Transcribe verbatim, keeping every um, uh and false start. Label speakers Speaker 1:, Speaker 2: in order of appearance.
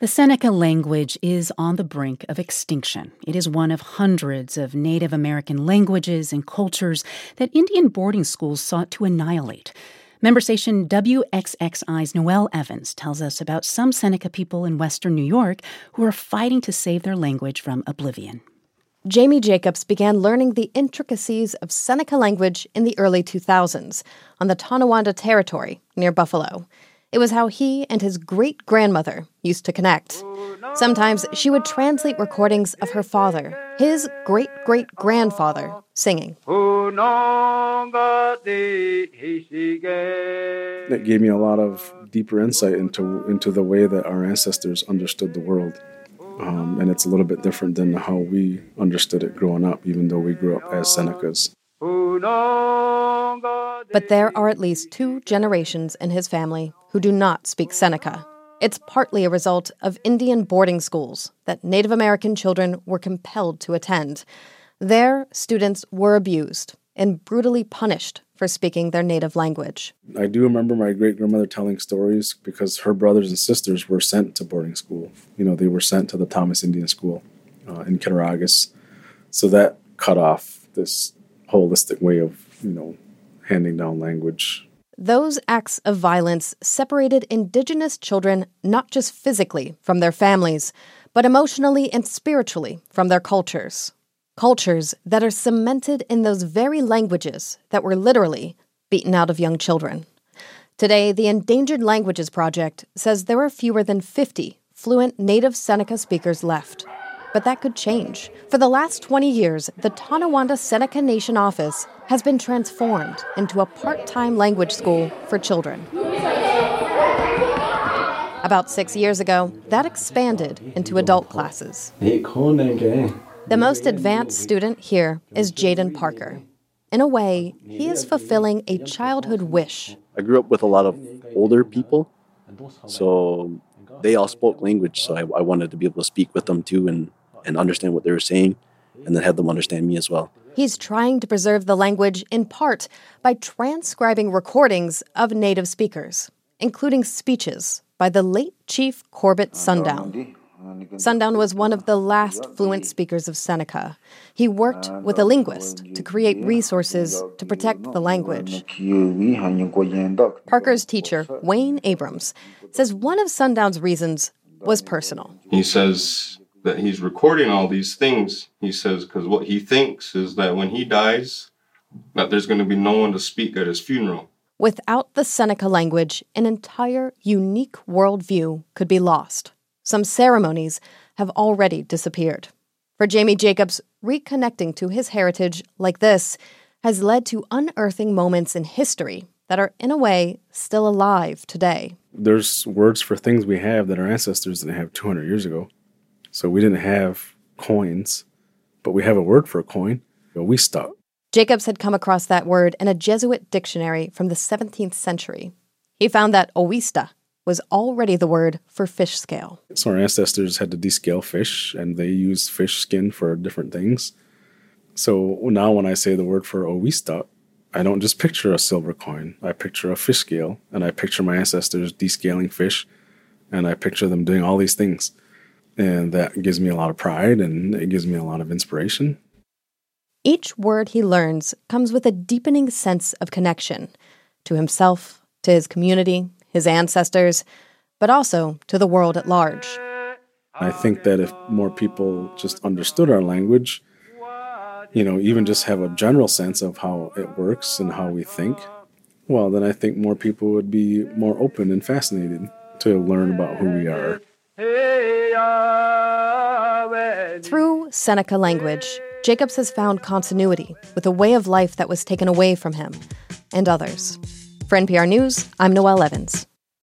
Speaker 1: The Seneca language is on the brink of extinction. It is one of hundreds of Native American languages and cultures that Indian boarding schools sought to annihilate. Member station W X X I's Noelle Evans tells us about some Seneca people in western New York who are fighting to save their language from oblivion.
Speaker 2: Jamie Jacobs began learning the intricacies of Seneca language in the early two thousands on the Tonawanda Territory near Buffalo. It was how he and his great-grandmother used to connect. Sometimes she would translate recordings of her father, his great-great-grandfather, singing.
Speaker 3: That gave me a lot of deeper insight into, into the way that our ancestors understood the world. Um, and it's a little bit different than how we understood it growing up, even though we grew up as Senecas.
Speaker 2: But there are at least two generations in his family who do not speak Seneca. It's partly a result of Indian boarding schools that Native American children were compelled to attend. There, students were abused and brutally punished for speaking their native language.
Speaker 3: I do remember my great-grandmother telling stories because her brothers and sisters were sent to boarding school. You know, they were sent to the Thomas Indian School uh, in Cattaraugus. So that cut off this holistic way of, you know, handing down language.
Speaker 2: Those acts of violence separated Indigenous children not just physically from their families, but emotionally and spiritually from their cultures. Cultures that are cemented in those very languages that were literally beaten out of young children. Today, the Endangered Languages Project says there are fewer than fifty fluent native Seneca speakers left. But that could change. For the last twenty years, the Tonawanda Seneca Nation office has been transformed into a part-time language school for children. About six years ago, that expanded into adult classes. The most advanced student here is Jaden Parker. In a way, he is fulfilling a childhood wish.
Speaker 4: I grew up with a lot of older people, so they all spoke language, so I, I wanted to be able to speak with them too and, and understand what they were saying, and then have them understand me as well.
Speaker 2: He's trying to preserve the language in part by transcribing recordings of native speakers, including speeches by the late Chief Corbett Sundown. Sundown was one of the last fluent speakers of Seneca. He worked with a linguist to create resources to protect the language. Parker's teacher, Wayne Abrams, says one of Sundown's reasons was personal.
Speaker 5: He says that he's recording all these things. He says because what he thinks is that when he dies, that there's going to be no one to speak at his funeral.
Speaker 2: Without the Seneca language, an entire unique worldview could be lost. Some ceremonies have already disappeared. For Jamie Jacobs, reconnecting to his heritage like this has led to unearthing moments in history that are, in a way, still alive today.
Speaker 3: There's words for things we have that our ancestors didn't have two hundred years ago. So we didn't have coins, but we have a word for a coin, Owista.
Speaker 2: Jacobs had come across that word in a Jesuit dictionary from the seventeenth century. He found that Owista was already the word for fish scale.
Speaker 3: So our ancestors had to descale fish, and they used fish skin for different things. So now when I say the word for Owista, I don't just picture a silver coin. I picture a fish scale, and I picture my ancestors descaling fish, and I picture them doing all these things. And that gives me a lot of pride, and it gives me a lot of inspiration.
Speaker 2: Each word he learns comes with a deepening sense of connection to himself, to his community, his ancestors, but also to the world at large.
Speaker 3: I think that if more people just understood our language, you know, even just have a general sense of how it works and how we think, well, then I think more people would be more open and fascinated to learn about who we are.
Speaker 2: Through Seneca language, Jacobs has found continuity with a way of life that was taken away from him and others. For N P R News, I'm Noelle Evans.